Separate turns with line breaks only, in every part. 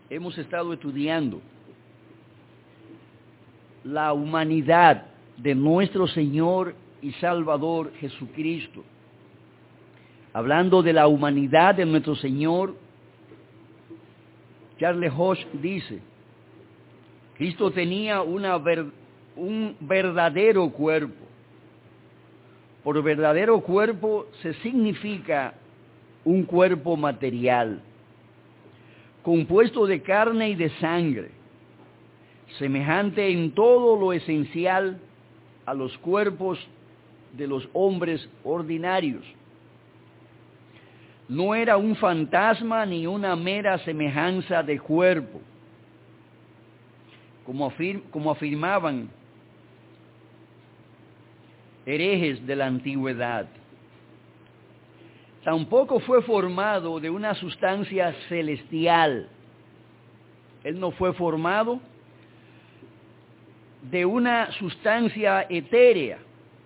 hemos estado estudiando la humanidad de nuestro Señor y Salvador Jesucristo. Hablando de la humanidad de nuestro Señor, Charles Hodge dice, Cristo tenía un verdadero cuerpo. Por verdadero cuerpo se significa un cuerpo material, compuesto de carne y de sangre, semejante en todo lo esencial a los cuerpos de los hombres ordinarios. No era un fantasma ni una mera semejanza de cuerpo, como afirmaban herejes de la antigüedad. Tampoco fue formado de una sustancia celestial. Él no fue formado de una sustancia etérea.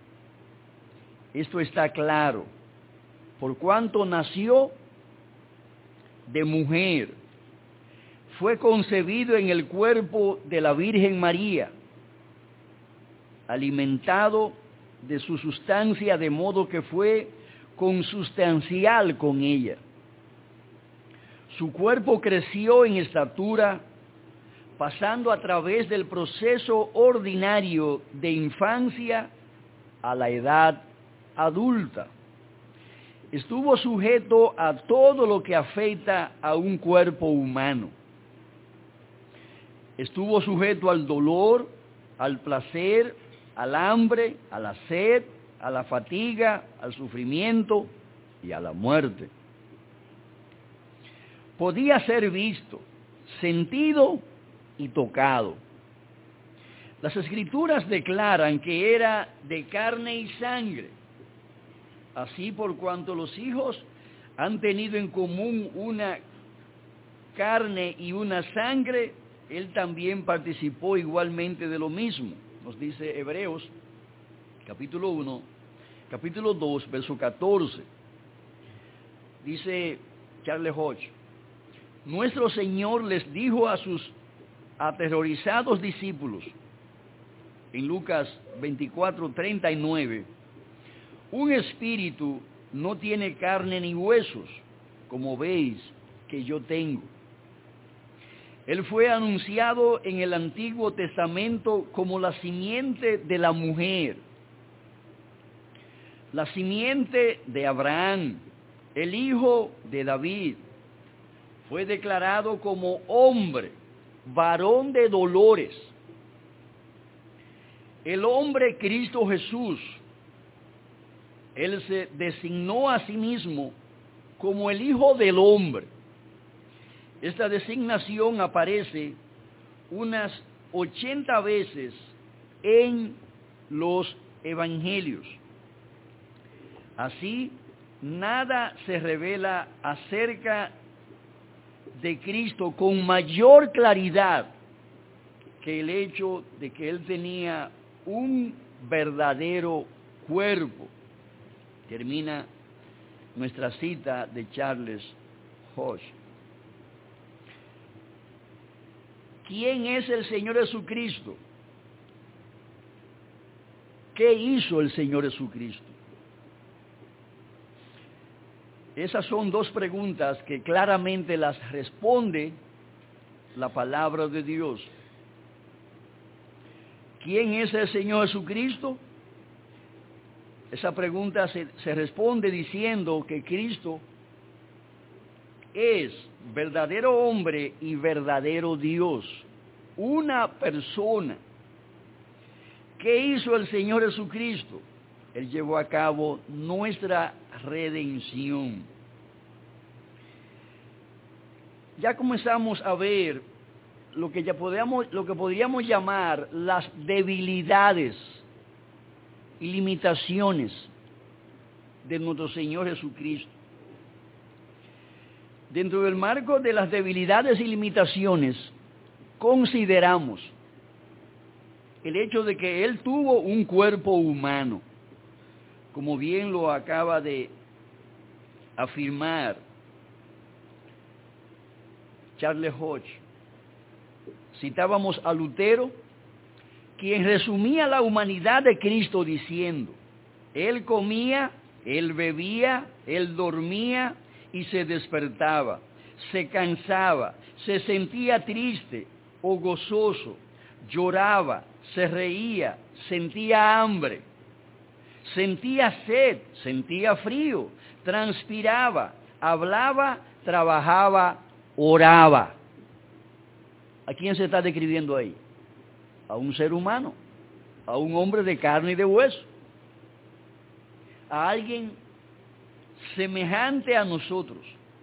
Esto está claro, por cuanto nació de mujer, fue concebido en el cuerpo de la Virgen María, alimentado de su sustancia, de modo que fue consustancial con ella. Su cuerpo creció en estatura, pasando a través del proceso ordinario de infancia a la edad adulta. Estuvo sujeto a todo lo que afecta a un cuerpo humano. Estuvo sujeto al dolor, al placer, al hambre, a la sed, a la fatiga, al sufrimiento y a la muerte. Podía ser visto, sentido y tocado. Las Escrituras declaran que era de carne y sangre. Así, por cuanto los hijos han tenido en común una carne y una sangre, él también participó igualmente de lo mismo. Nos dice Hebreos, capítulo 1, capítulo 2, verso 14. Dice Charles Hodge, nuestro Señor les dijo a sus aterrorizados discípulos, en Lucas 24, 39, un espíritu no tiene carne ni huesos, como veis que yo tengo. Él fue anunciado en el Antiguo Testamento como la simiente de la mujer, la simiente de Abraham, el hijo de David. Fue declarado como hombre, varón de dolores. El hombre Cristo Jesús, él se designó a sí mismo como el Hijo del Hombre. Esta designación aparece unas 80 veces en los evangelios. Así, nada se revela acerca de Cristo con mayor claridad que el hecho de que él tenía un verdadero cuerpo. Termina nuestra cita de Charles Hodge. ¿Quién es el Señor Jesucristo? ¿Qué hizo el Señor Jesucristo? Esas son dos preguntas que claramente las responde la palabra de Dios. ¿Quién es el Señor Jesucristo? Esa pregunta se responde diciendo que Cristo es verdadero hombre y verdadero Dios, una persona. ¿Qué hizo el Señor Jesucristo? Él llevó a cabo nuestra redención. Ya comenzamos a ver lo que podríamos llamar las debilidades y limitaciones de nuestro Señor Jesucristo. Dentro del marco de las debilidades y limitaciones, consideramos el hecho de que Él tuvo un cuerpo humano, como bien lo acaba de afirmar Charles Hodge. citábamos a Lutero, quien resumía la humanidad de Cristo diciendo: Él comía, Él bebía, Él dormía y se despertaba, se cansaba, se sentía triste o gozoso, lloraba, se reía, sentía hambre, sentía sed, sentía frío, transpiraba, hablaba, trabajaba, oraba. ¿A quién se está describiendo ahí? A un ser humano, a un hombre de carne y de hueso, a alguien semejante a nosotros.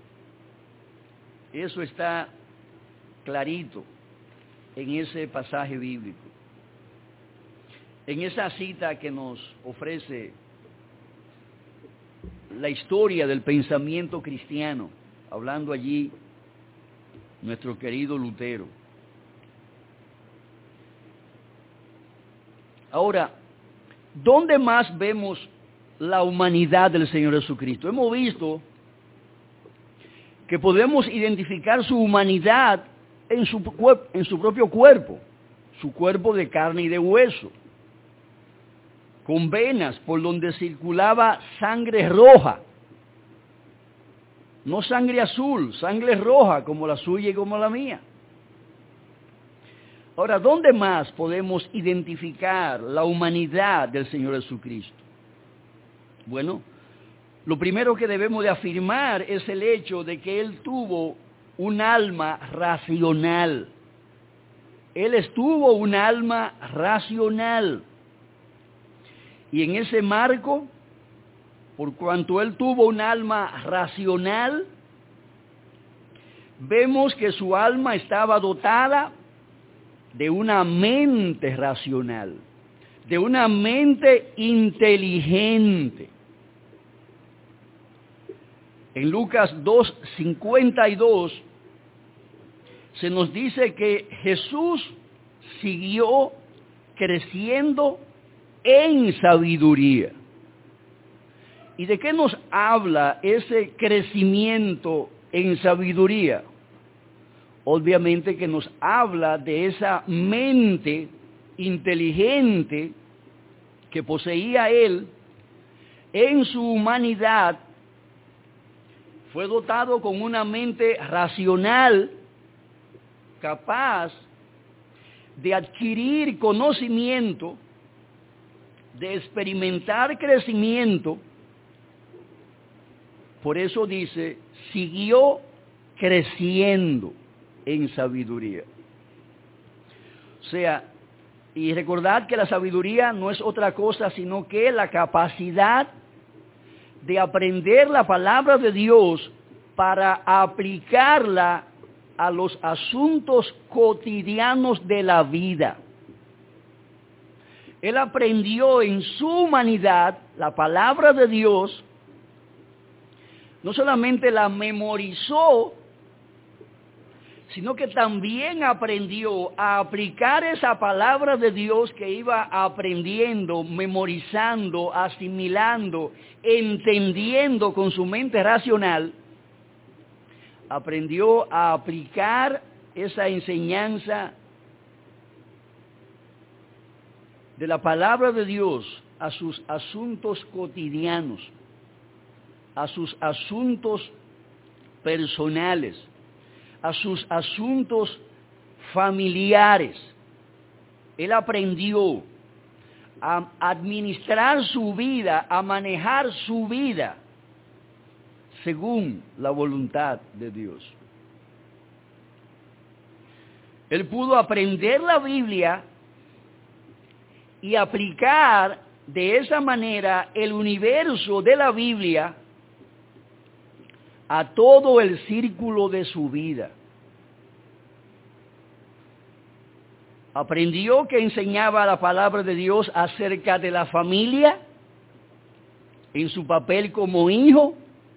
Eso está clarito en ese pasaje bíblico, en esa cita que nos ofrece la historia del pensamiento cristiano, hablando allí nuestro querido Lutero. Ahora, ¿dónde más vemos la humanidad del Señor Jesucristo? Hemos visto que podemos identificar su humanidad en su propio cuerpo, su cuerpo de carne y de hueso, con venas por donde circulaba sangre roja, no sangre azul, sangre roja como la suya y como la mía. Ahora, ¿dónde más podemos identificar la humanidad del Señor Jesucristo? Bueno, lo primero que debemos de afirmar es el hecho de que Él tuvo un alma racional. Él estuvo un alma racional. Y en ese marco, por cuanto Él tuvo un alma racional, vemos que su alma estaba dotada de una mente racional, de una mente inteligente. En Lucas 2:52 se nos dice que Jesús siguió creciendo en sabiduría. ¿Y de qué nos habla ese crecimiento en sabiduría? Obviamente que nos habla de esa mente inteligente que poseía Él en su humanidad. Fue dotado con una mente racional, capaz de adquirir conocimiento, de experimentar crecimiento. Por eso dice, siguió creciendo en sabiduría. O sea, y recordad que la sabiduría no es otra cosa sino que la capacidad de aprender la palabra de Dios para aplicarla a los asuntos cotidianos de la vida. Él aprendió en su humanidad la palabra de Dios, no solamente la memorizó, sino que también aprendió a aplicar esa palabra de Dios que iba aprendiendo, memorizando, asimilando, entendiendo con su mente racional. Aprendió a aplicar esa enseñanza de la palabra de Dios a sus asuntos cotidianos, a sus asuntos personales, a sus asuntos familiares. Él aprendió a administrar su vida, a manejar su vida según la voluntad de Dios. Él pudo aprender la Biblia y aplicar de esa manera el universo de la Biblia a todo el círculo de su vida. Aprendió que enseñaba la palabra de Dios acerca de la familia, en su papel como hijo.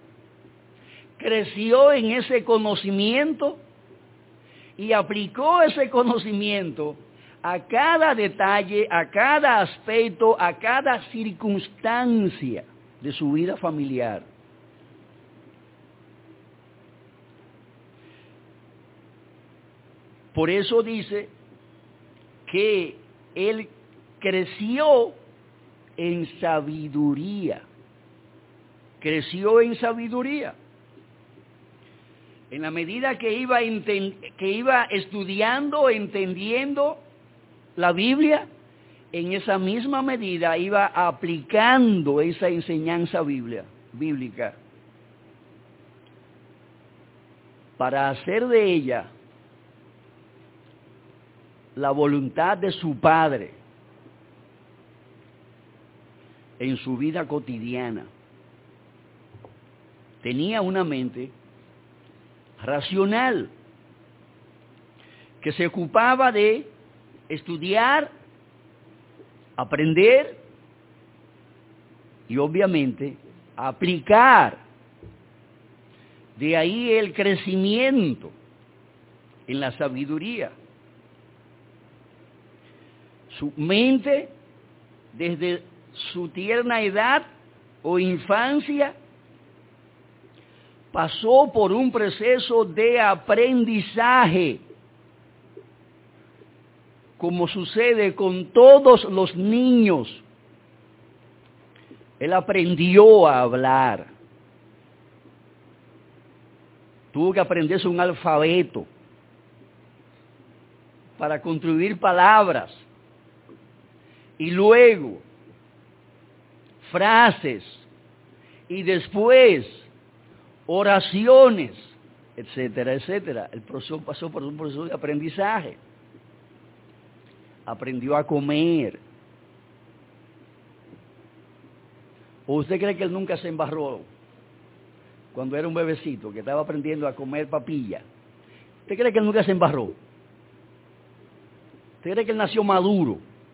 Creció en ese conocimiento y aplicó ese conocimiento a cada detalle, a cada aspecto, a cada circunstancia de su vida familiar. Por eso dice que él creció en sabiduría. Creció en sabiduría. En la medida que iba estudiando, entendiendo la Biblia, en esa misma medida iba aplicando esa enseñanza bíblica para hacer de ella la voluntad de su Padre en su vida cotidiana. Tenía una mente racional que se ocupaba de estudiar, aprender y obviamente aplicar. De ahí el crecimiento en la sabiduría. Su mente, desde su tierna edad o infancia, pasó por un proceso de aprendizaje, como sucede con todos los niños. Él aprendió a hablar. Tuvo que aprenderse un alfabeto para construir palabras. Y luego frases. Y después oraciones, etcétera, etcétera. El profesor pasó por un proceso de aprendizaje. Aprendió a comer. ¿O usted cree que él nunca se embarró cuando era un bebecito que estaba aprendiendo a comer papilla? ¿Usted cree que él nunca se embarró? ¿Usted cree que él nació maduro,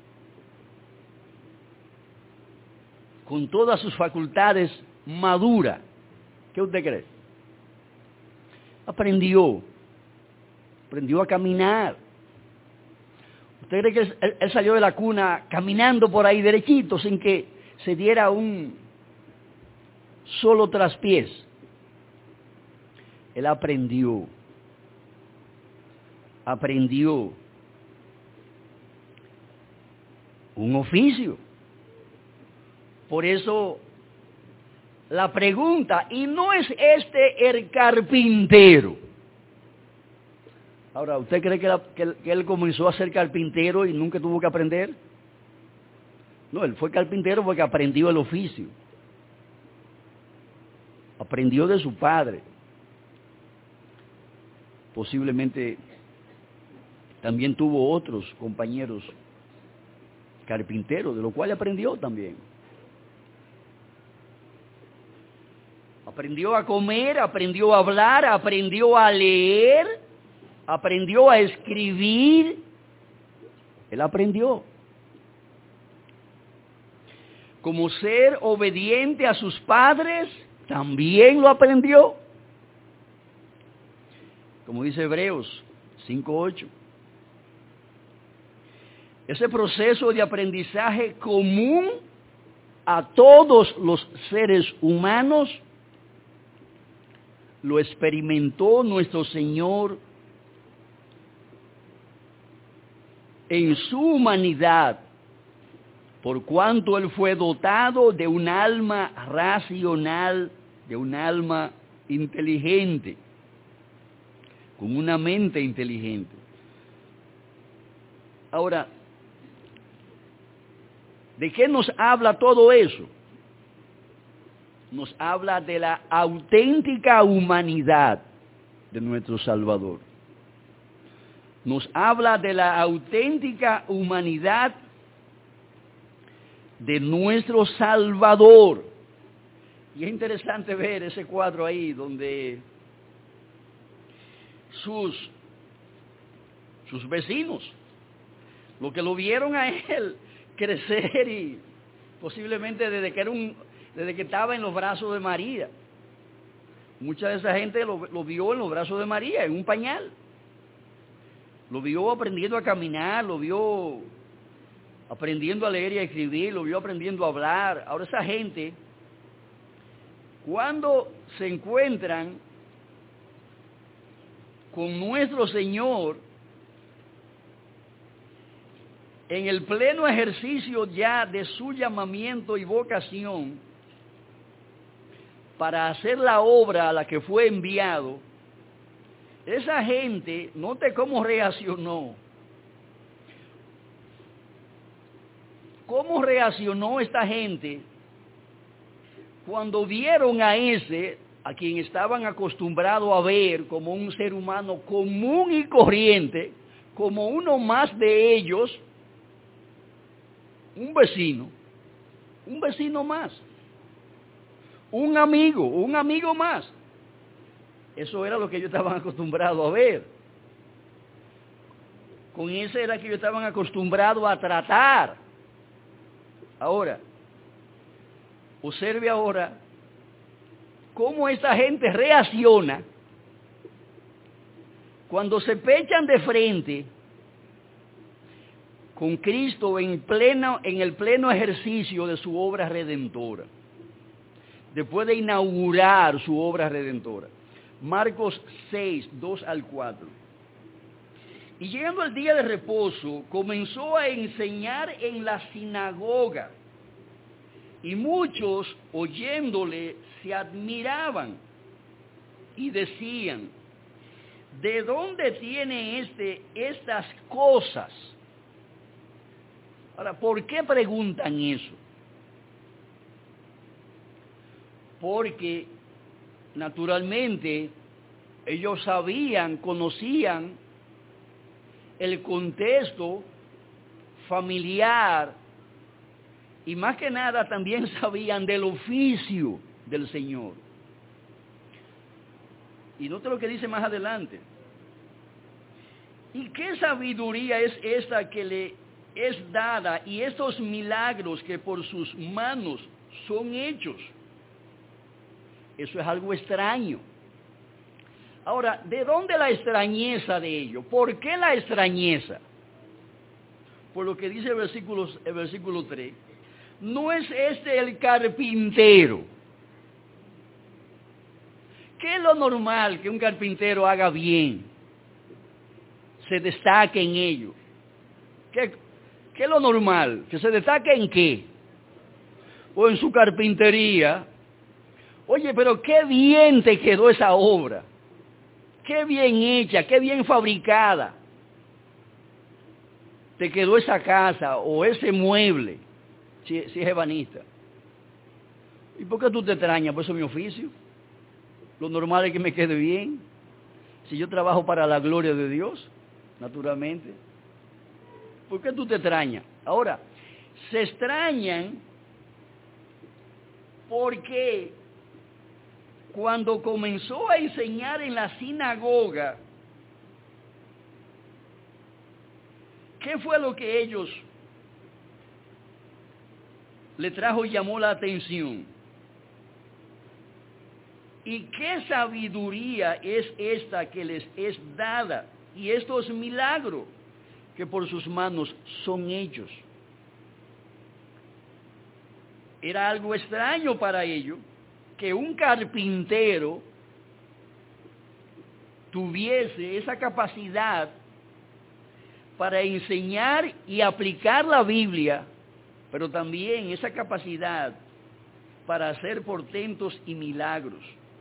con todas sus facultades maduras? ¿Qué usted cree? Aprendió a caminar. ¿Usted cree que él salió de la cuna caminando por ahí derechito sin que se diera un solo traspiés? Él aprendió un oficio. Por eso la pregunta, ¿y no es este el carpintero? Ahora, ¿usted cree que él comenzó a ser carpintero y nunca tuvo que aprender? No, él fue carpintero porque aprendió el oficio. Aprendió de su padre. Posiblemente también tuvo otros compañeros carpinteros, de lo cual aprendió también. Aprendió a comer, aprendió a hablar, aprendió a leer, aprendió a escribir. Él aprendió. Como ser obediente a sus padres, también lo aprendió. Como dice Hebreos 5:8. Ese proceso de aprendizaje común a todos los seres humanos lo experimentó nuestro Señor en su humanidad, por cuanto Él fue dotado de un alma racional, de un alma inteligente, con una mente inteligente. Ahora, ¿de qué nos habla todo eso? Nos habla de la auténtica humanidad de nuestro Salvador. Nos habla de la auténtica humanidad de nuestro Salvador. Y es interesante ver ese cuadro ahí donde sus vecinos, los que lo vieron a él crecer y posiblemente desde que estaba en los brazos de María. Mucha de esa gente lo vio en los brazos de María, en un pañal. Lo vio aprendiendo a caminar, lo vio aprendiendo a leer y a escribir, lo vio aprendiendo a hablar. Ahora esa gente, cuando se encuentran con nuestro Señor, en el pleno ejercicio ya de su llamamiento y vocación para hacer la obra a la que fue enviado, esa gente, note cómo reaccionó. ¿Cómo reaccionó esta gente cuando vieron a ese, a quien estaban acostumbrados a ver como un ser humano común y corriente, como uno más de ellos, un vecino más, un amigo más? Eso era lo que ellos estaban acostumbrados a ver. Con ese era que ellos estaban acostumbrados a tratar. Ahora, observe ahora cómo esta gente reacciona cuando se pechan de frente con Cristo en el pleno ejercicio de su obra redentora, después de inaugurar su obra redentora. Marcos 6, 2 al 4. Y llegando al día de reposo, comenzó a enseñar en la sinagoga, y muchos, oyéndole, se admiraban y decían: ¿de dónde tiene estas cosas? Ahora, ¿por qué preguntan eso? Porque, naturalmente, ellos conocían el contexto familiar y más que nada también sabían del oficio del Señor. Y note lo que dice más adelante. ¿Y qué sabiduría es esta que le es dada y estos milagros que por sus manos son hechos? Eso es algo extraño. Ahora, ¿de dónde la extrañeza de ello? ¿Por qué la extrañeza? Por lo que dice el versículo 3. ¿No es este el carpintero? ¿Qué es lo normal que un carpintero haga bien? Se destaque en ello. ¿Qué es lo normal? ¿Que se destaque en qué? O en su carpintería. Oye, pero qué bien te quedó esa obra. Qué bien hecha, qué bien fabricada te quedó esa casa o ese mueble, si es ebanista. ¿Y por qué tú te extrañas? Pues eso es mi oficio. Lo normal es que me quede bien. Si yo trabajo para la gloria de Dios, naturalmente. ¿Por qué tú te extrañas? Ahora, se extrañan porque cuando comenzó a enseñar en la sinagoga, ¿qué fue lo que ellos le trajo y llamó la atención? ¿Y qué sabiduría es esta que les es dada? Y estos milagros que por sus manos son hechos. Era algo extraño para ellos que un carpintero tuviese esa capacidad para enseñar y aplicar la Biblia, pero también esa capacidad para hacer portentos y milagros.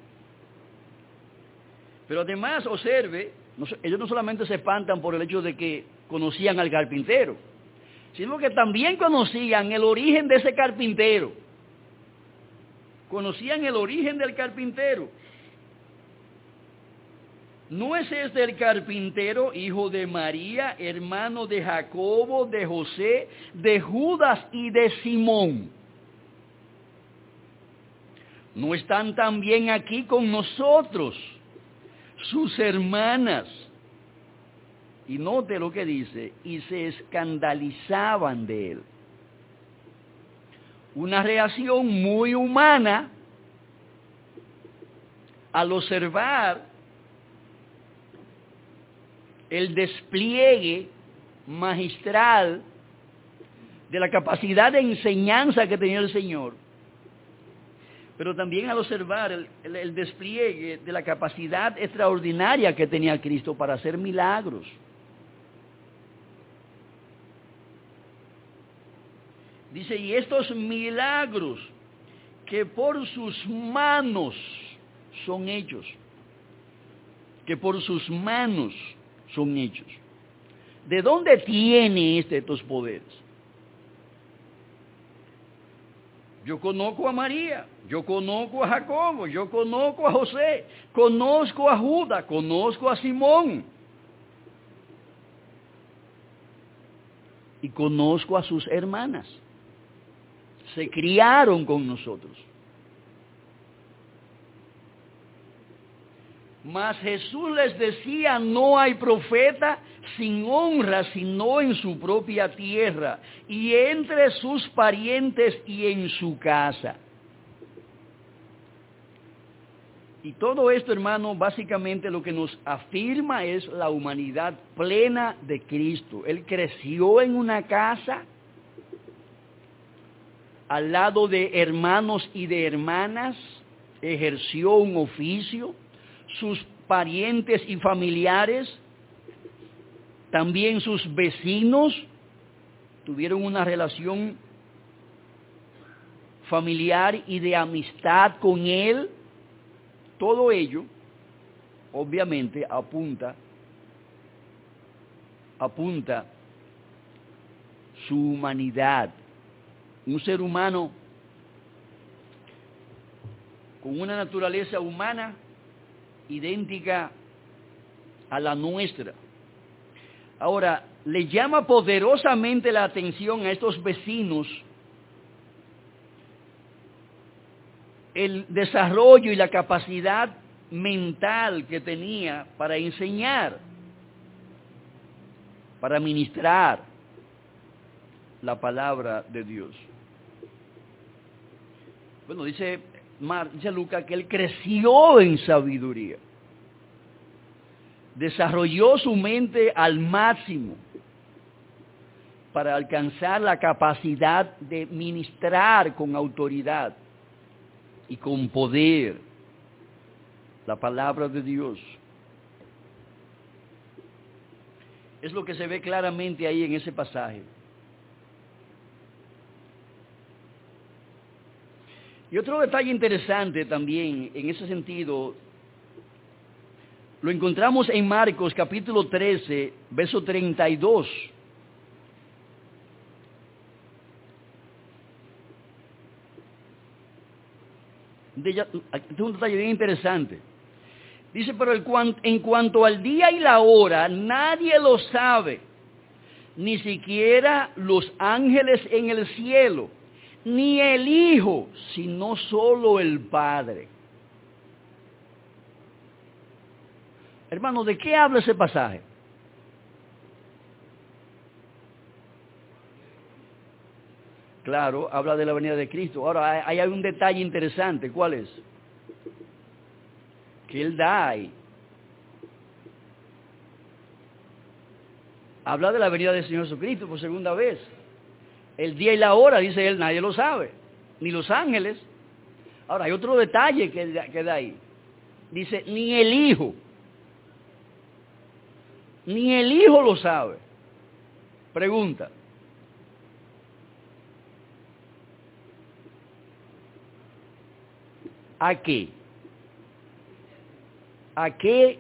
Pero además, observe, ellos no solamente se espantan por el hecho de que conocían al carpintero, sino que también conocían el origen de ese carpintero. Conocían el origen del carpintero. ¿No es este el carpintero, hijo de María, hermano de Jacobo, de José, de Judas y de Simón? ¿No están también aquí con nosotros sus hermanas? Y note lo que dice, y se escandalizaban de él. Una reacción muy humana al observar el despliegue magistral de la capacidad de enseñanza que tenía el Señor, pero también al observar el despliegue de la capacidad extraordinaria que tenía Cristo para hacer milagros. Dice, y estos milagros que por sus manos son hechos, que por sus manos son hechos. ¿De dónde tiene estos poderes? Yo conozco a María, yo conozco a Jacobo, yo conozco a José, conozco a Judas, conozco a Simón. Y conozco a sus hermanas. Se criaron con nosotros. Mas Jesús les decía, no hay profeta sin honra sino en su propia tierra y entre sus parientes y en su casa. Y todo esto, hermano, básicamente lo que nos afirma es la humanidad plena de Cristo. Él creció en una casa al lado de hermanos y de hermanas, ejerció un oficio, sus parientes y familiares, también sus vecinos, tuvieron una relación familiar y de amistad con él. Todo ello, obviamente, apunta su humanidad. Un ser humano con una naturaleza humana idéntica a la nuestra. Ahora, le llama poderosamente la atención a estos vecinos el desarrollo y la capacidad mental que tenía para enseñar, para ministrar la palabra de Dios. Bueno, dice Lucas que él creció en sabiduría, desarrolló su mente al máximo para alcanzar la capacidad de ministrar con autoridad y con poder la palabra de Dios. Es lo que se ve claramente ahí en ese pasaje. Y otro detalle interesante también en ese sentido, lo encontramos en Marcos capítulo 13, verso 32. Este es un detalle bien interesante. Dice, pero en cuanto al día y la hora, nadie lo sabe, ni siquiera los ángeles en el cielo, ni el Hijo, sino solo el Padre. Hermano, ¿de qué habla ese pasaje? Claro, habla de la venida de Cristo. Ahora, hay un detalle interesante. ¿Cuál es? Que Él da ahí. Habla de la venida del Señor Jesucristo por segunda vez. El día y la hora, dice Él, nadie lo sabe. Ni los ángeles. Ahora, hay otro detalle que da ahí. Dice, ni el Hijo. Ni el Hijo lo sabe. Pregunta. ¿A qué? ¿A qué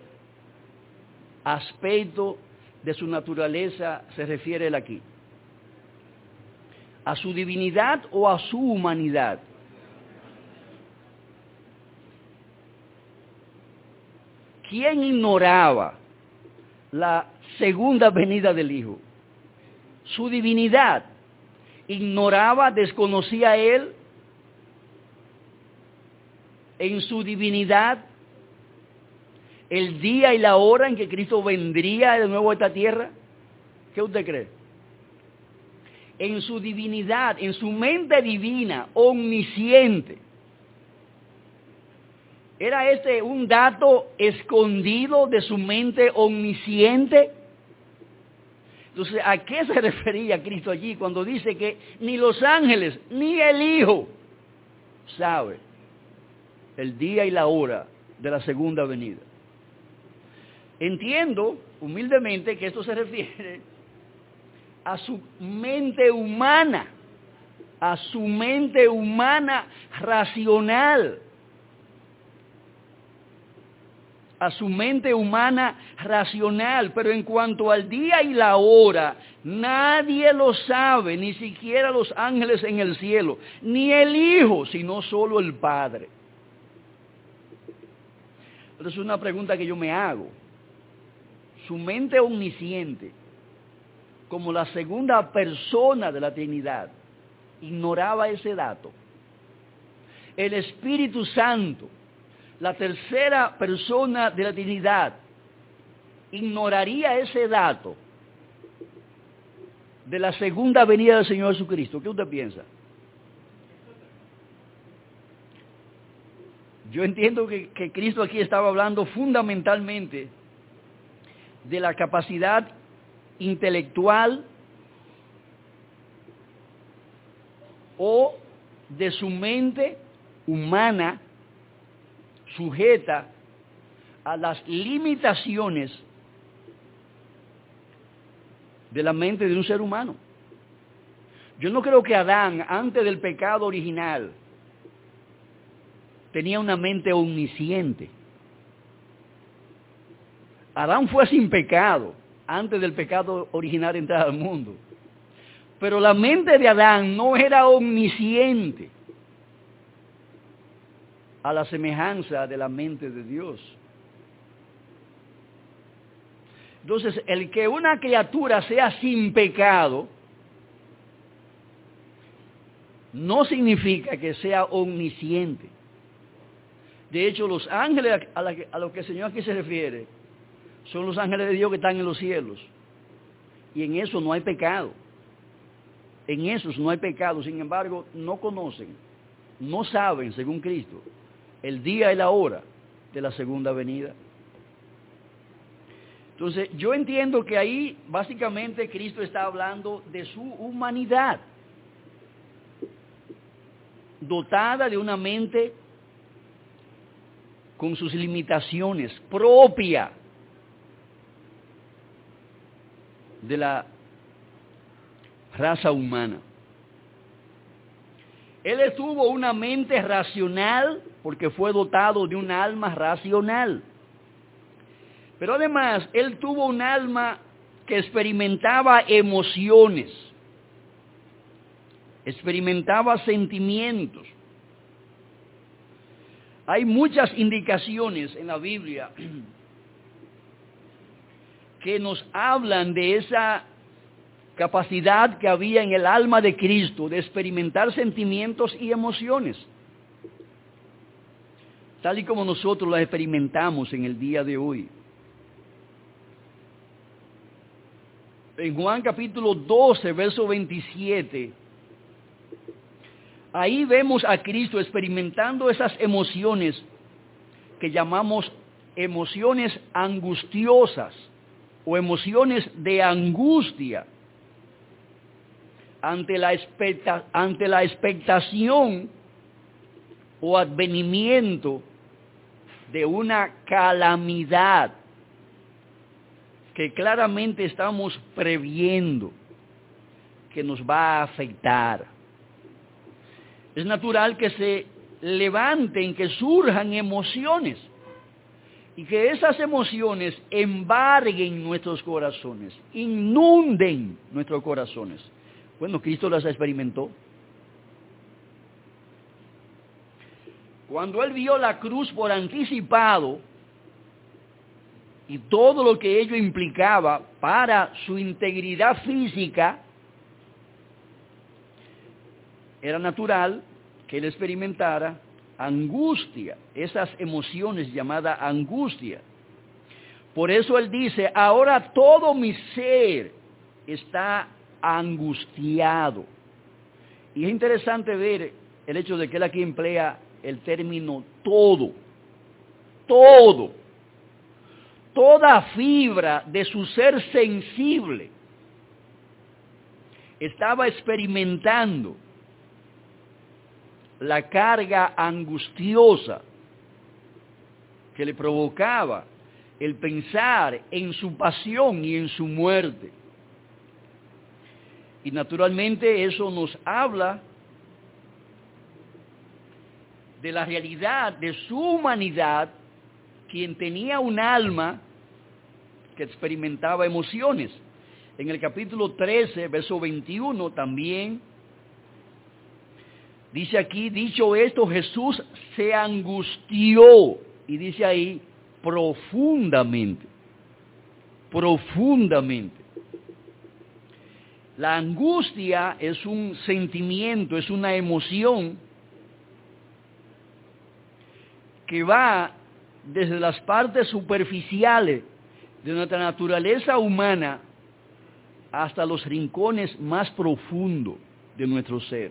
aspecto de su naturaleza se refiere él aquí? ¿A su divinidad o a su humanidad? ¿Quién ignoraba la segunda venida del Hijo? Su divinidad. Ignoraba, desconocía a Él en su divinidad el día y la hora en que Cristo vendría de nuevo a esta tierra. ¿Qué usted cree? En su divinidad, en su mente divina, omnisciente. ¿Era este un dato escondido de su mente omnisciente? Entonces, ¿a qué se refería Cristo allí cuando dice que ni los ángeles ni el Hijo sabe el día y la hora de la segunda venida? Entiendo humildemente que esto se refiere a su mente humana, a su mente humana racional. A su mente humana racional, pero en cuanto al día y la hora, nadie lo sabe, ni siquiera los ángeles en el cielo, ni el Hijo, sino solo el Padre. Pero es una pregunta que yo me hago. Su mente omnisciente, como la segunda persona de la Trinidad, ignoraba ese dato. El Espíritu Santo, la tercera persona de la Trinidad, ignoraría ese dato de la segunda venida del Señor Jesucristo. ¿Qué usted piensa? Yo entiendo que Cristo aquí estaba hablando fundamentalmente de la capacidad intelectual o de su mente humana sujeta a las limitaciones de la mente de un ser humano. Yo no creo que Adán, antes del pecado original, tenía una mente omnisciente. Adán fue sin pecado, antes del pecado original entrar al mundo. Pero la mente de Adán no era omnisciente, a la semejanza de la mente de Dios. Entonces, el que una criatura sea sin pecado no significa que sea omnisciente. De hecho, los ángeles a los que el Señor aquí se refiere son los ángeles de Dios que están en los cielos. Y en eso no hay pecado. En esos no hay pecado. Sin embargo, no conocen, no saben, según Cristo, el día y la hora de la segunda venida. Entonces, yo entiendo que ahí básicamente Cristo está hablando de su humanidad, dotada de una mente con sus limitaciones, propia de la raza humana. Él tuvo una mente racional porque fue dotado de un alma racional. Pero además, él tuvo un alma que experimentaba emociones, experimentaba sentimientos. Hay muchas indicaciones en la Biblia que nos hablan de esa capacidad que había en el alma de Cristo de experimentar sentimientos y emociones, tal y como nosotros las experimentamos en el día de hoy. En Juan capítulo 12, verso 27, ahí vemos a Cristo experimentando esas emociones que llamamos emociones angustiosas o emociones de angustia ante la expectación o advenimiento de una calamidad que claramente estamos previendo que nos va a afectar. Es natural que se levanten, que surjan emociones y que esas emociones embarguen nuestros corazones, inunden nuestros corazones. Bueno, Cristo las experimentó. Cuando Él vio la cruz por anticipado y todo lo que ello implicaba para su integridad física, era natural que Él experimentara angustia, esas emociones llamadas angustia. Por eso Él dice, ahora todo mi ser está angustiado. Y es interesante ver el hecho de que Él aquí emplea el término todo, toda fibra de su ser sensible estaba experimentando la carga angustiosa que le provocaba el pensar en su pasión y en su muerte. Y naturalmente eso nos habla de la realidad de su humanidad, quien tenía un alma que experimentaba emociones. En el capítulo 13, verso 21 también dice aquí, dicho esto, Jesús se angustió, y dice ahí, profundamente, profundamente. La angustia es un sentimiento, es una emoción que va desde las partes superficiales de nuestra naturaleza humana hasta los rincones más profundos de nuestro ser.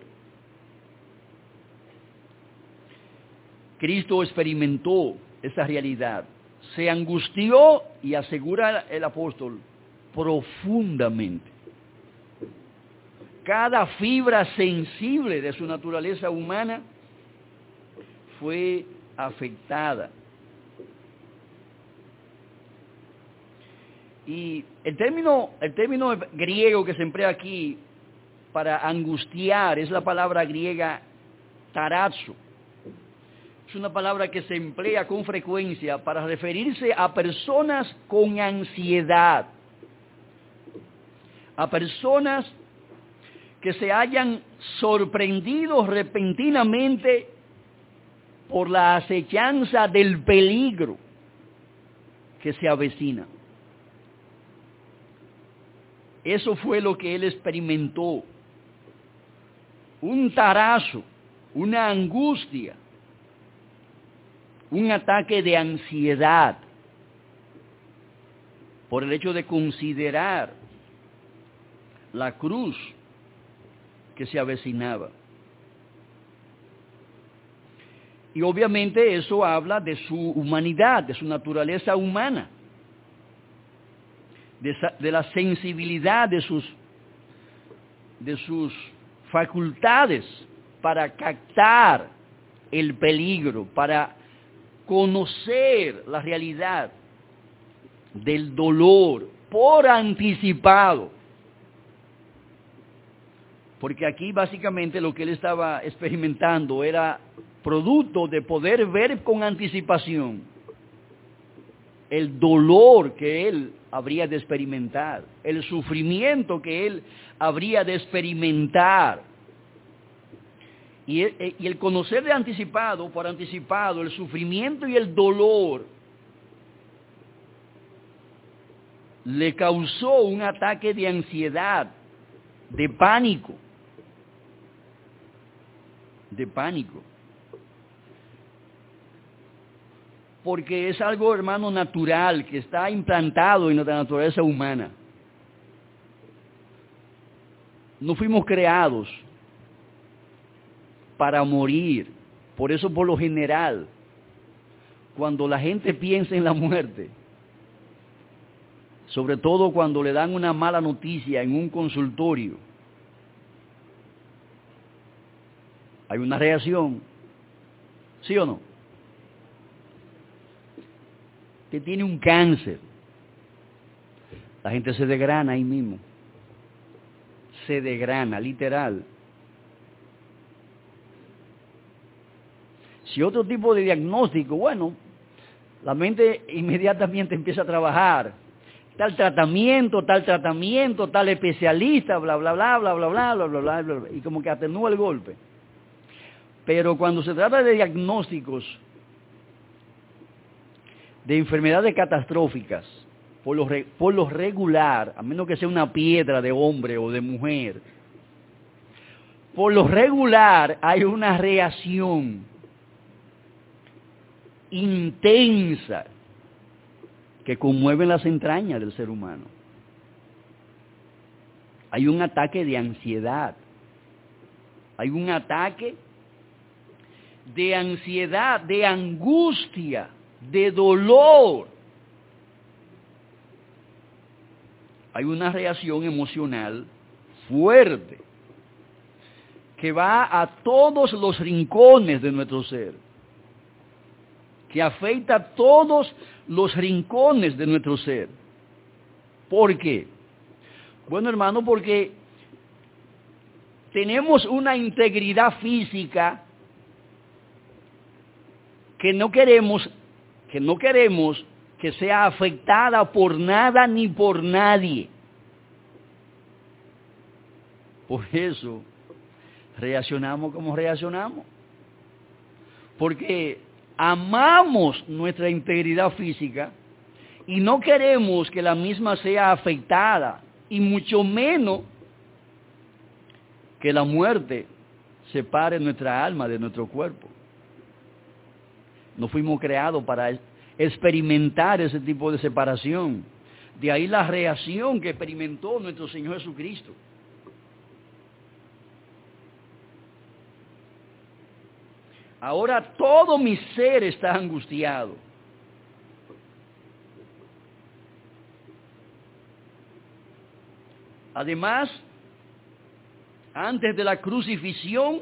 Cristo experimentó esa realidad, se angustió y asegura el apóstol profundamente. Cada fibra sensible de su naturaleza humana fue afectada. Y el término griego que se emplea aquí para angustiar es la palabra griega tarazo. Es una palabra que se emplea con frecuencia para referirse a personas con ansiedad, a personas que se hayan sorprendido repentinamente por la acechanza del peligro que se avecina. Eso fue lo que él experimentó. Un tarazo, una angustia, un ataque de ansiedad por el hecho de considerar la cruz que se avecinaba. Y obviamente eso habla de su humanidad, de su naturaleza humana, de la sensibilidad de sus facultades para captar el peligro, para conocer la realidad del dolor por anticipado. Porque aquí básicamente lo que él estaba experimentando era producto de poder ver con anticipación el dolor que él habría de experimentar, el sufrimiento que él habría de experimentar. Y el conocer de anticipado, por anticipado, el sufrimiento y el dolor le causó un ataque de ansiedad, de pánico. Porque es algo, hermano, natural, que está implantado en nuestra naturaleza humana. No fuimos creados para morir. Por eso, por lo general, cuando la gente piensa en la muerte, sobre todo cuando le dan una mala noticia en un consultorio, hay una reacción, ¿sí o no? Que tiene un cáncer. La gente se desgrana ahí mismo. Se desgrana, literal. Si otro tipo de diagnóstico, bueno, la mente inmediatamente empieza a trabajar. Tal tratamiento, tal especialista, bla, bla, bla, bla, bla, bla, bla, bla, bla, bla, bla, y como que atenúa el golpe. Pero cuando se trata de diagnósticos de enfermedades catastróficas, por lo regular, a menos que sea una piedra de hombre o de mujer, por lo regular hay una reacción intensa que conmueve las entrañas del ser humano. Hay un ataque de ansiedad, hay un ataque de ansiedad, de angustia, de dolor. Hay una reacción emocional fuerte que va a todos los rincones de nuestro ser, que afecta a todos los rincones de nuestro ser. ¿Por qué? Bueno, hermano, porque tenemos una integridad física que no queremos que sea afectada por nada ni por nadie. Por eso reaccionamos como reaccionamos. Porque amamos nuestra integridad física y no queremos que la misma sea afectada, y mucho menos que la muerte separe nuestra alma de nuestro cuerpo. No fuimos creados para experimentar ese tipo de separación. De ahí la reacción que experimentó nuestro Señor Jesucristo. Ahora todo mi ser está angustiado. Además, antes de la crucifixión,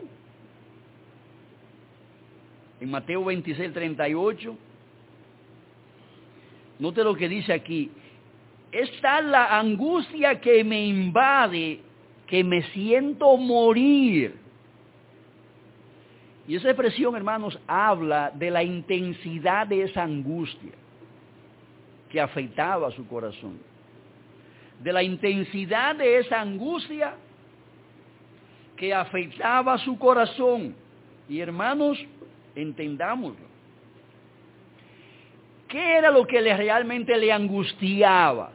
en Mateo 26:38, note lo que dice aquí: esta es la angustia que me invade, que me siento morir. Y esa expresión, hermanos, habla de la intensidad de esa angustia que afectaba su corazón. De la intensidad de esa angustia que afectaba su corazón. Y hermanos, entendámoslo. ¿Qué era lo que realmente le angustiaba?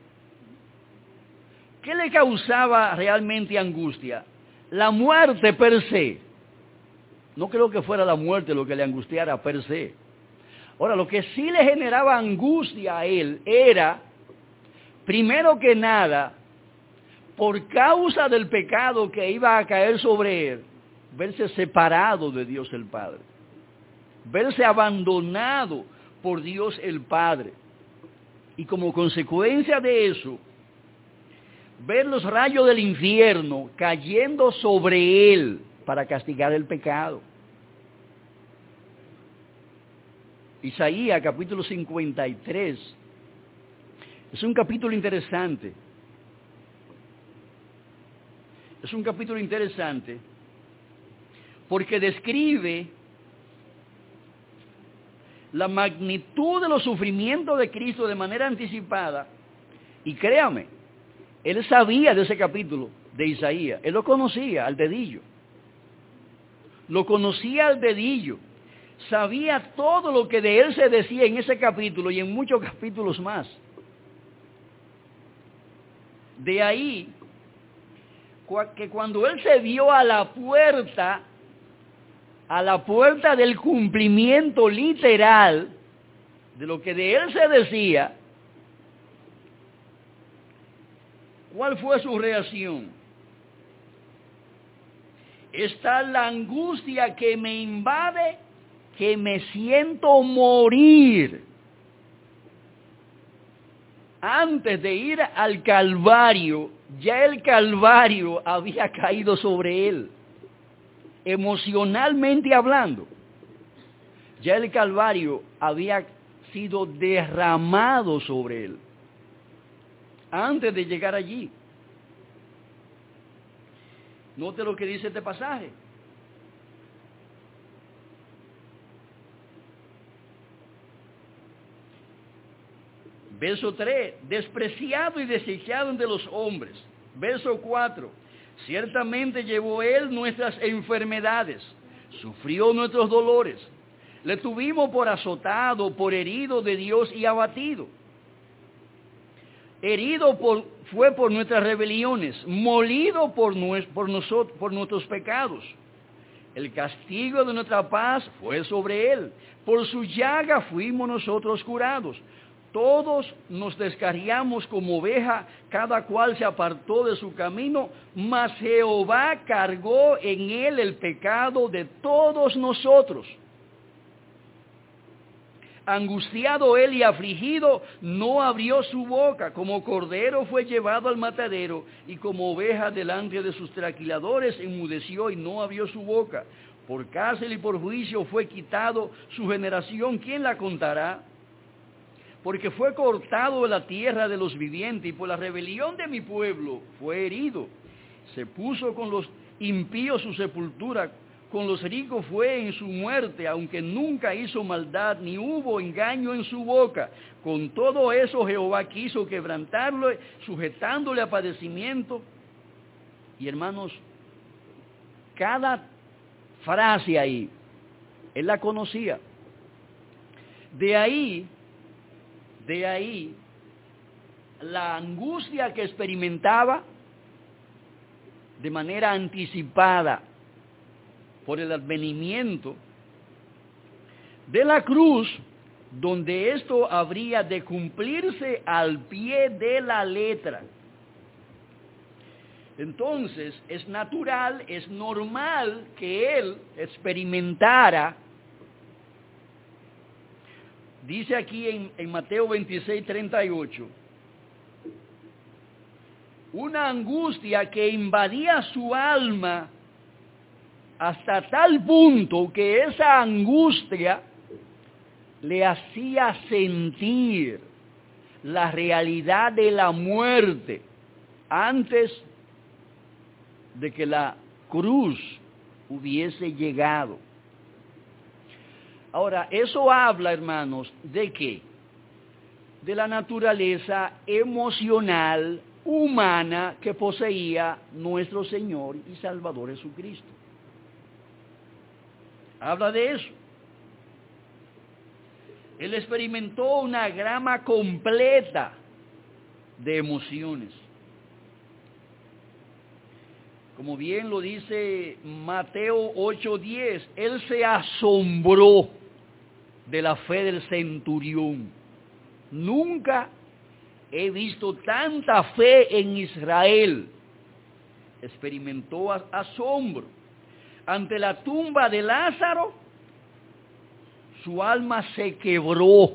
¿Qué le causaba realmente angustia? La muerte per se. No creo que fuera la muerte lo que le angustiara per se. Ahora, lo que sí le generaba angustia a él era, primero que nada, por causa del pecado que iba a caer sobre él, verse separado de Dios el Padre, verse abandonado por Dios el Padre, y como consecuencia de eso, ver los rayos del infierno cayendo sobre él para castigar el pecado. Isaías capítulo 53 es un capítulo interesante. Es un capítulo interesante porque describe la magnitud de los sufrimientos de Cristo de manera anticipada. Y créame, él sabía de ese capítulo de Isaías, él lo conocía al dedillo. Lo conocía al dedillo. Sabía todo lo que de él se decía en ese capítulo y en muchos capítulos más. De ahí que cuando él se vio a la puerta del cumplimiento literal de lo que de él se decía, ¿cuál fue su reacción? Esta es la angustia que me invade, que me siento morir. Antes de ir al Calvario, ya el Calvario había caído sobre él. Emocionalmente hablando, ya el Calvario había sido derramado sobre él. Antes de llegar allí. Note lo que dice este pasaje. Verso 3, despreciado y desechado entre los hombres. Verso 4, ciertamente llevó él nuestras enfermedades, sufrió nuestros dolores. Le tuvimos por azotado, por herido de Dios y abatido. Herido fue por nuestras rebeliones, molido por nuestros pecados. El castigo de nuestra paz fue sobre él. Por su llaga fuimos nosotros curados. Todos nos descarriamos como oveja, cada cual se apartó de su camino, mas Jehová cargó en él el pecado de todos nosotros. Angustiado él y afligido, no abrió su boca. Como cordero fue llevado al matadero, y como oveja delante de sus trasquiladores enmudeció y no abrió su boca. Por cárcel y por juicio fue quitado su generación. ¿Quién la contará? Porque fue cortado de la tierra de los vivientes, y por la rebelión de mi pueblo fue herido. Se puso con los impíos su sepultura, con los ricos fue en su muerte, aunque nunca hizo maldad, ni hubo engaño en su boca. Con todo eso Jehová quiso quebrantarlo, sujetándole a padecimiento. Y hermanos, cada frase ahí, él la conocía. De ahí, la angustia que experimentaba de manera anticipada por el advenimiento de la cruz, donde esto habría de cumplirse al pie de la letra. Entonces, es natural, es normal que él experimentara, dice aquí en Mateo 26:38, una angustia que invadía su alma hasta tal punto que esa angustia le hacía sentir la realidad de la muerte antes de que la cruz hubiese llegado. Ahora, eso habla, hermanos, ¿de qué? De la naturaleza emocional humana que poseía nuestro Señor y Salvador Jesucristo. Habla de eso. Él experimentó una gama completa de emociones. Como bien lo dice Mateo 8:10, él se asombró de la fe del centurión. Nunca he visto tanta fe en Israel. Experimentó asombro. Ante la tumba de Lázaro, su alma se quebró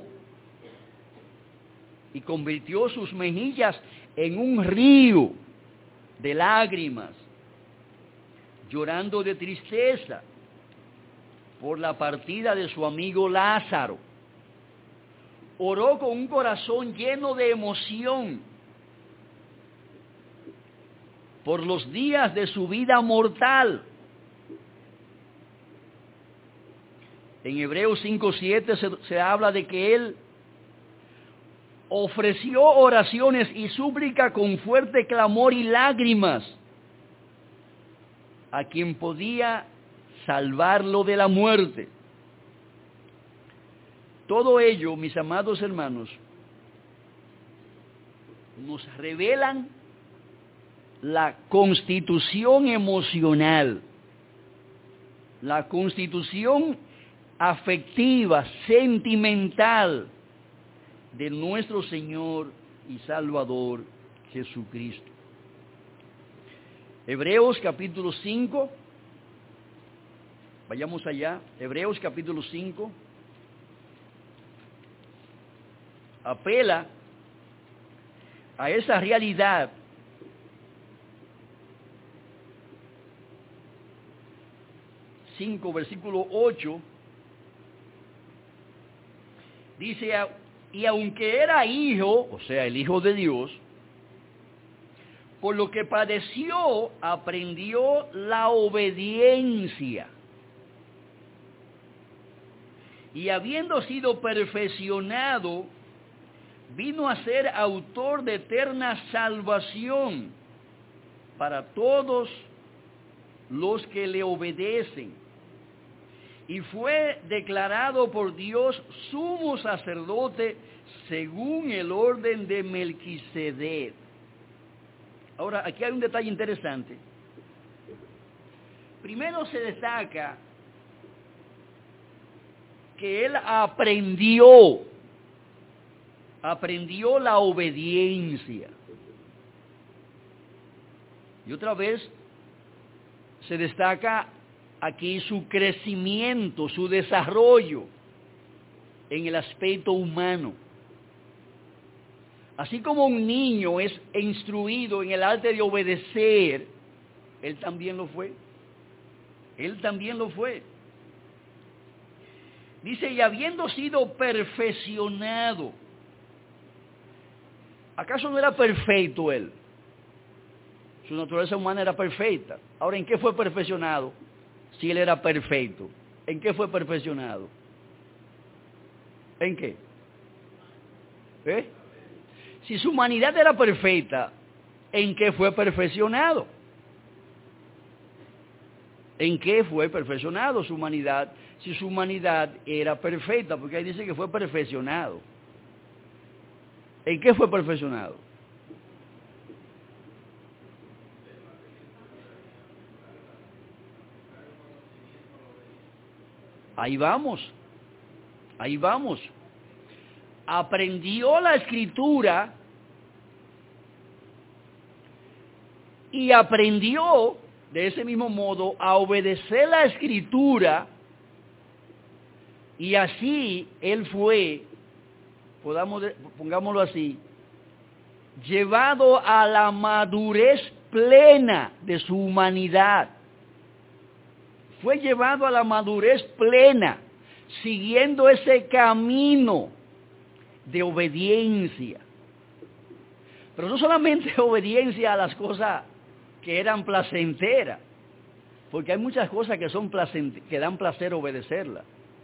y convirtió sus mejillas en un río de lágrimas, llorando de tristeza por la partida de su amigo Lázaro. Oró con un corazón lleno de emoción por los días de su vida mortal. En Hebreos 5:7 se habla de que él ofreció oraciones y súplica con fuerte clamor y lágrimas a quien podía salvarlo de la muerte. Todo ello, mis amados hermanos, nos revelan la constitución emocional, la constitución afectiva, sentimental de nuestro Señor y Salvador Jesucristo. Hebreos capítulo 5, vayamos allá, Hebreos capítulo 5, apela a esa realidad versículo 8, dice, y aunque era hijo, o sea, el Hijo de Dios, por lo que padeció, aprendió la obediencia. Y habiendo sido perfeccionado, vino a ser autor de eterna salvación para todos los que le obedecen. Y fue declarado por Dios sumo sacerdote según el orden de Melquisedec. Ahora, aquí hay un detalle interesante. Primero se destaca que él aprendió la obediencia. Y otra vez se destaca aquí su crecimiento, su desarrollo en el aspecto humano. Así como un niño es instruido en el arte de obedecer, él también lo fue. Él también lo fue. Dice, y habiendo sido perfeccionado. ¿Acaso no era perfecto él? Su naturaleza humana era perfecta. Ahora, ¿en qué fue perfeccionado? si Él era perfecto? ¿En qué fue perfeccionado? ¿En qué? Si su humanidad era perfecta, ¿en qué fue perfeccionado? ¿En qué fue perfeccionado su humanidad? Si su humanidad era perfecta, porque ahí dice que fue perfeccionado. ¿En qué fue perfeccionado? Ahí vamos, ahí vamos. Aprendió la escritura y aprendió de ese mismo modo a obedecer la escritura, y así él fue, pongámoslo así, llevado a la madurez plena de su humanidad. Fue llevado a la madurez plena, siguiendo ese camino de obediencia. Pero no solamente obediencia a las cosas que eran placenteras, porque hay muchas cosas que son que dan placer obedecerlas.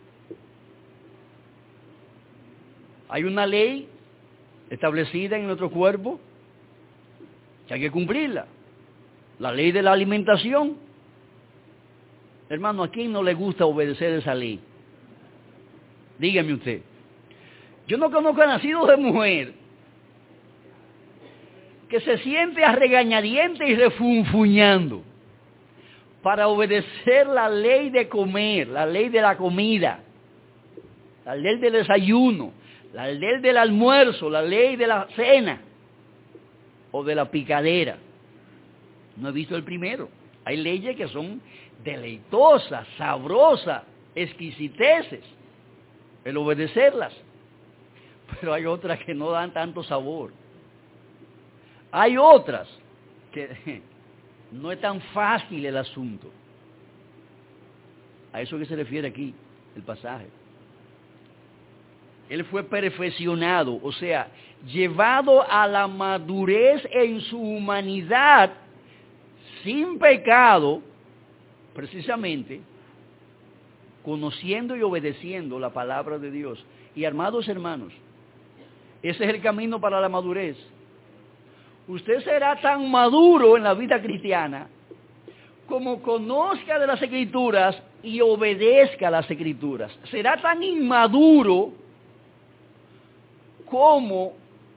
Hay una ley establecida en nuestro cuerpo que hay que cumplirla. La ley de la alimentación. Hermano, ¿a quién no le gusta obedecer esa ley? Dígame usted. Yo no conozco a nacido de mujer que se siente a regañadientes y refunfuñando para obedecer la ley de comer, la ley de la comida, la ley del desayuno, la ley del almuerzo, la ley de la cena o de la picadera. No he visto el primero. Hay leyes que son deleitosas, sabrosas, exquisiteces, el obedecerlas. Pero hay otras que no dan tanto sabor. Hay otras que no es tan fácil el asunto. A eso que se refiere aquí el pasaje. Él fue perfeccionado, o sea, llevado a la madurez en su humanidad, sin pecado, precisamente, conociendo y obedeciendo la palabra de Dios. Y amados hermanos, ese es el camino para la madurez. Usted será tan maduro en la vida cristiana como conozca de las Escrituras y obedezca las Escrituras. Será tan inmaduro como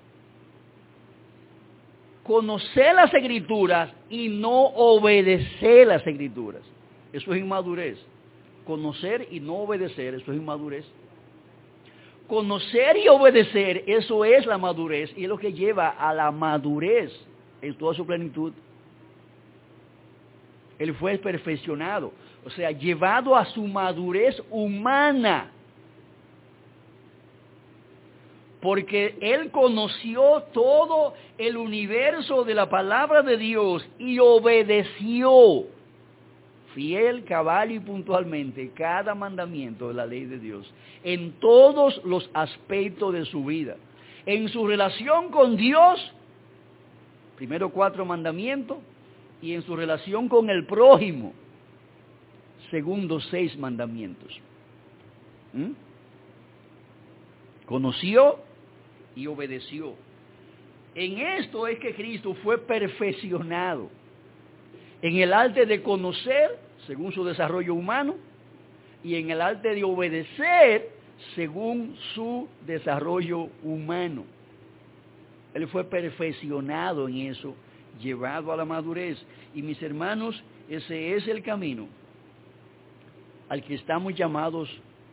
conocer las Escrituras y no obedecer las Escrituras. Eso es inmadurez. Conocer y no obedecer, eso es inmadurez. Conocer y obedecer, eso es la madurez, y es lo que lleva a la madurez en toda su plenitud. Él fue perfeccionado, o sea, llevado a su madurez humana. Porque él conoció todo el universo de la palabra de Dios y obedeció fiel, cabal y puntualmente cada mandamiento de la ley de Dios en todos los aspectos de su vida. En su relación con Dios, primero 4 mandamientos, y en su relación con el prójimo, segundo 6 mandamientos. Conoció y obedeció. En esto es que Cristo fue perfeccionado, en el arte de conocer, según su desarrollo humano, y en el arte de obedecer, según su desarrollo humano. Él fue perfeccionado en eso, llevado a la madurez. Y mis hermanos, ese es el camino al que estamos llamados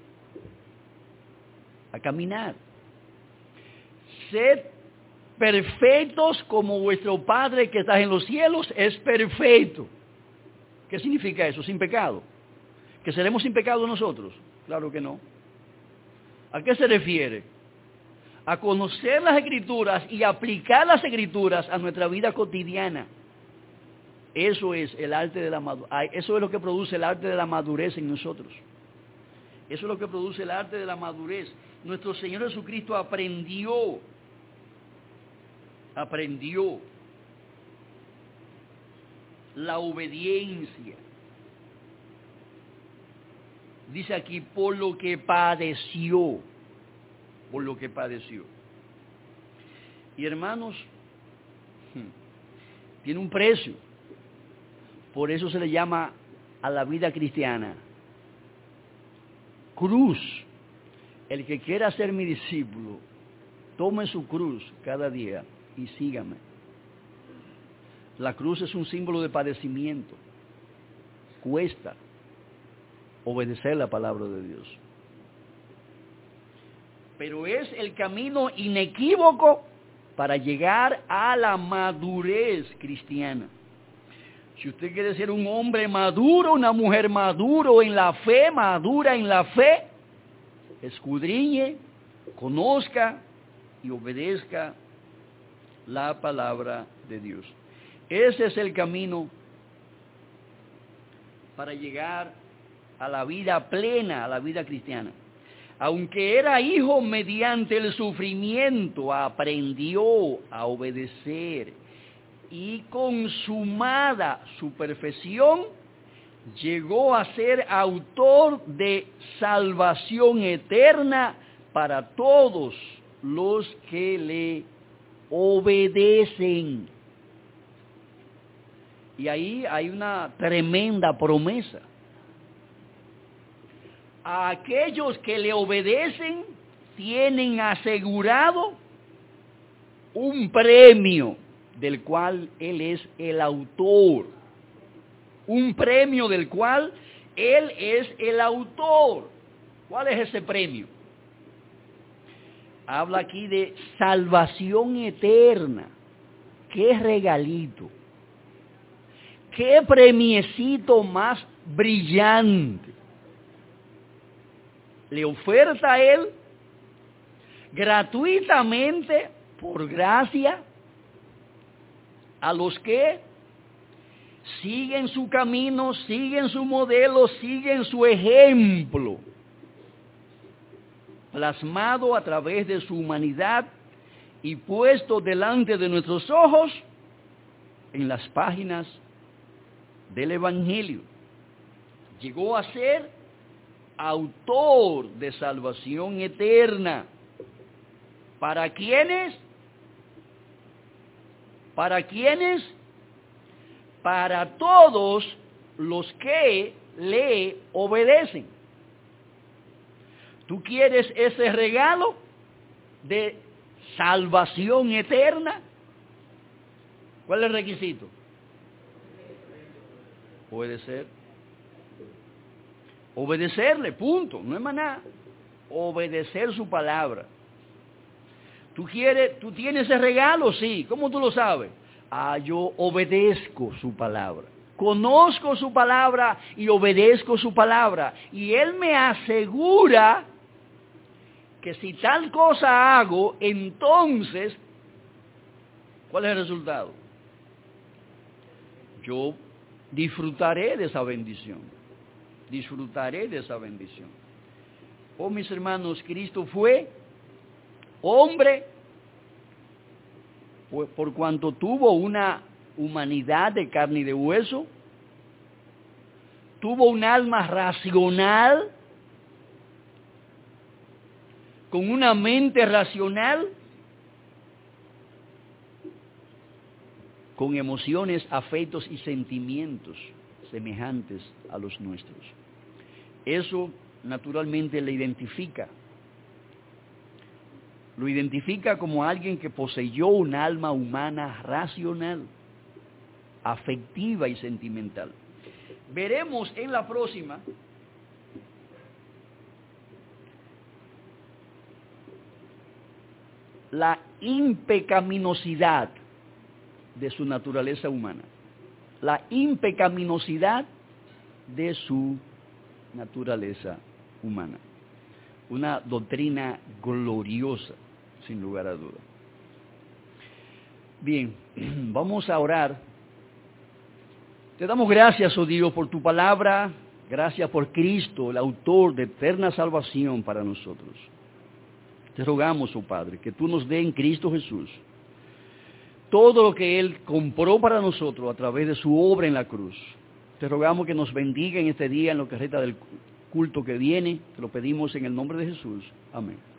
a caminar. Sed perfectos como vuestro Padre que está en los cielos es perfecto. ¿Qué significa eso? Sin pecado. ¿Que seremos sin pecado nosotros? Claro que no. ¿A qué se refiere? A conocer las Escrituras y aplicar las Escrituras a nuestra vida cotidiana. Eso es el arte de la madurez. Eso es lo que produce el arte de la madurez en nosotros. Eso es lo que produce el arte de la madurez. Nuestro Señor Jesucristo aprendió la obediencia. Dice aquí, por lo que padeció. Por lo que padeció. Y hermanos, tiene un precio. Por eso se le llama a la vida cristiana cruz. El que quiera ser mi discípulo, tome su cruz cada día y sígame. La cruz es un símbolo de padecimiento. Cuesta obedecer la palabra de Dios. Pero es el camino inequívoco para llegar a la madurez cristiana. Si usted quiere ser un hombre maduro, una mujer maduro en la fe, madura en la fe, escudriñe, conozca y obedezca la palabra de Dios. Ese es el camino para llegar a la vida plena, a la vida cristiana. Aunque era hijo mediante el sufrimiento, aprendió a obedecer y consumada su perfección, llegó a ser autor de salvación eterna para todos los que le obedecen. Y ahí hay una tremenda promesa. A aquellos que le obedecen tienen asegurado un premio del cual Él es el autor. Un premio del cual Él es el autor. ¿Cuál es ese premio? Habla aquí de salvación eterna. ¡Qué regalito! ¡Qué premiecito más brillante! Le oferta a Él gratuitamente, por gracia, a los que siguen su camino, siguen su modelo, siguen su ejemplo, plasmado a través de su humanidad y puesto delante de nuestros ojos en las páginas del Evangelio. Llegó a ser autor de salvación eterna. ¿Para quiénes? ¿Para quiénes? Para todos los que le obedecen. ¿Tú quieres ese regalo de salvación eterna? ¿Cuál es el requisito? Puede ser. Obedecerle, punto, no es más nada. Obedecer su palabra. ¿Tú tienes ese regalo? Sí. ¿Cómo tú lo sabes? Yo obedezco su palabra. Conozco su palabra y obedezco su palabra. Y Él me asegura que si tal cosa hago, entonces, ¿cuál es el resultado? Yo disfrutaré de esa bendición. Disfrutaré de esa bendición. Oh, mis hermanos, Cristo fue hombre por cuanto tuvo una humanidad de carne y de hueso, tuvo un alma racional, con una mente racional, con emociones, afectos y sentimientos semejantes a los nuestros. Eso naturalmente le identifica. Lo identifica como alguien que poseyó un alma humana racional, afectiva y sentimental. Veremos en la próxima la impecaminosidad de su naturaleza humana. La impecaminosidad de su naturaleza humana. Una doctrina gloriosa, sin lugar a duda. Bien, vamos a orar. Te damos gracias, oh Dios, por tu palabra. Gracias por Cristo, el autor de eterna salvación para nosotros. Te rogamos, oh Padre, que tú nos dé en Cristo Jesús todo lo que Él compró para nosotros a través de su obra en la cruz. Te rogamos que nos bendiga en este día, en lo que resta del culto que viene. Te lo pedimos en el nombre de Jesús. Amén.